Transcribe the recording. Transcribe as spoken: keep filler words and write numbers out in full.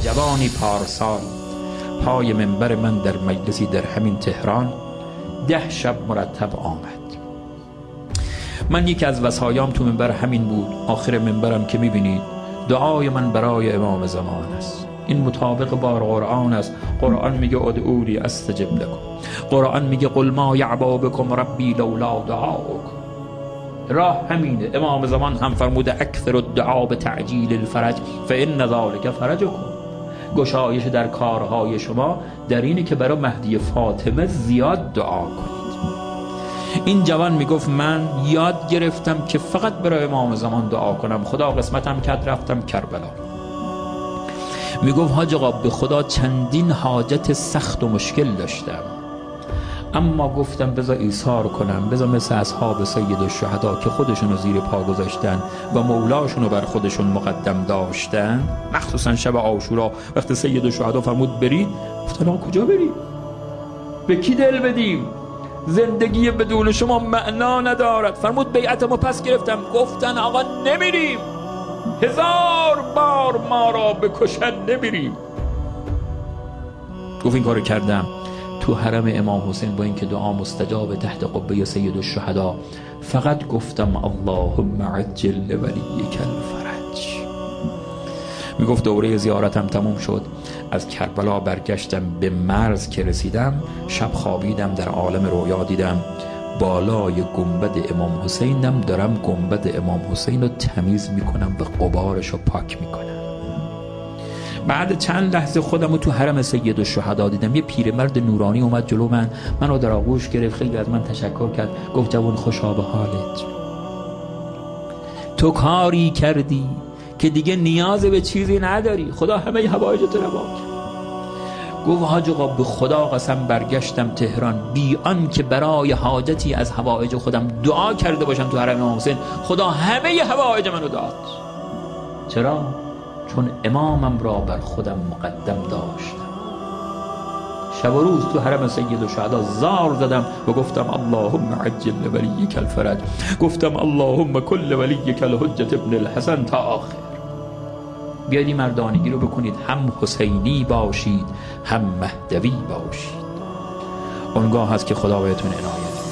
جوانی پارسال پای منبر من در مجلسی در همین تهران ده شب مرتب آمد. من یکی از وصایام تو منبر همین بود. آخر منبرم که میبینید دعای من برای امام زمان است. این مطابق با قرآن است. قرآن میگه ادعونی استجب لکم. قرآن میگه قل ما یعبا بکم ربی لولا دعاؤکم. راه همینه. امام زمان هم فرموده اکثر الدعا به تعجیل الفرج فان ذلک فرجکم. گشایش در کارهای شما در اینه که برای مهدی فاطمه زیاد دعا کنید. این جوان میگفت من یاد گرفتم که فقط برای امام زمان دعا کنم. خدا قسمتم کرد رفتم کربلا. میگفت حاج آقا به خدا چندین حاجت سخت و مشکل داشتم، اما گفتم بذار ایثار کنم، بذار مثل اصحاب سید الشهدا که خودشونو زیر پا گذاشتن و مولاشونو بر خودشون مقدم داشتن. مخصوصا شب عاشورا وقتی سید الشهدا فرمود برید، گفتن آقا کجا برید؟ به کی دل بدیم؟ زندگی بدون شما معنا ندارد. فرمود بیعتمو پس گرفتم. گفتن آقا نمیریم، هزار بار ما را بکشن نمیریم. گفت این کارو کردم. تو حرم امام حسین با اینکه دعا مستجاب تحت قبه سید الشهدا فقط گفتم اللهم عجل لولیک الفرج. میگفت دوره زیارتم تموم شد، از کربلا برگشتم به مرز که رسیدم شب خوابیدم، در عالم رویا دیدم بالای گنبد امام حسینم دارم گنبد امام حسین رو تمیز میکنم و غبارش رو پاک میکنم. بعد چند لحظه خودم رو تو حرم سید الشهدا دیدم. یه پیرمرد نورانی اومد جلو من، منو در آغوش گرفت، خیلی از من تشکر کرد، گفت جوان خوشا به حالت، تو کاری کردی که دیگه نیاز به چیزی نداری، خدا همه حوایجت رو روا کرد. گفت حاج آقا به خدا قسم برگشتم تهران بی آن که برای حاجتی از حوایج خودم دعا کرده باشم تو حرم امام حسین، خدا همه حوایج منو داد. چرا؟ چون امامم را بر خودم مقدم داشتم. شب و روز تو حرم سید الشهدا زار زدم و گفتم اللهم عجل لولیک الفرج، گفتم اللهم کل ولیک الحجة ابن الحسن تا آخر. بیایید این مردانگی رو بکنید، هم حسینی باشید هم مهدوی باشید. اونگاه هست که خدا بهتون عنایت